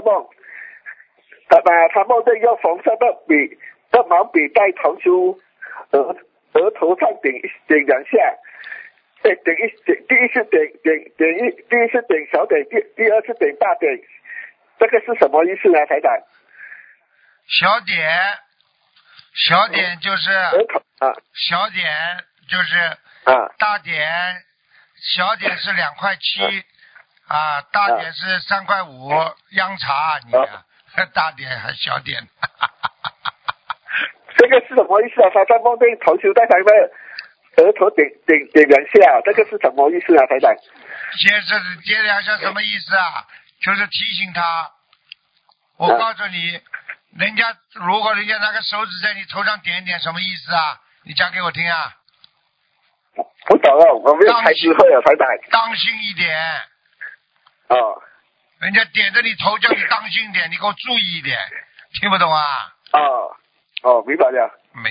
梦，他梦见用红色的毛笔在头梳额头上点两下，第一次点小点，第二次点大点，这个是什么意思呢，台长？ 小点就是额头小点就是大点，小点是2.7块大点是3.5块，央茶你大点还小点。 这个是什么意思啊？他在梦见头梳在他的额头点两下，这个是什么意思啊，台长？ 接两下什么意思啊？就是提醒他，我告诉你，如果人家拿个手指在你头上点一点，什么意思啊？你讲给我听啊。 不懂哦，我没有开智慧啊，台长。 当心一点。 哦。 人家点着你头，叫你当心点，你给我注意一点，听不懂啊？ 哦，明白了。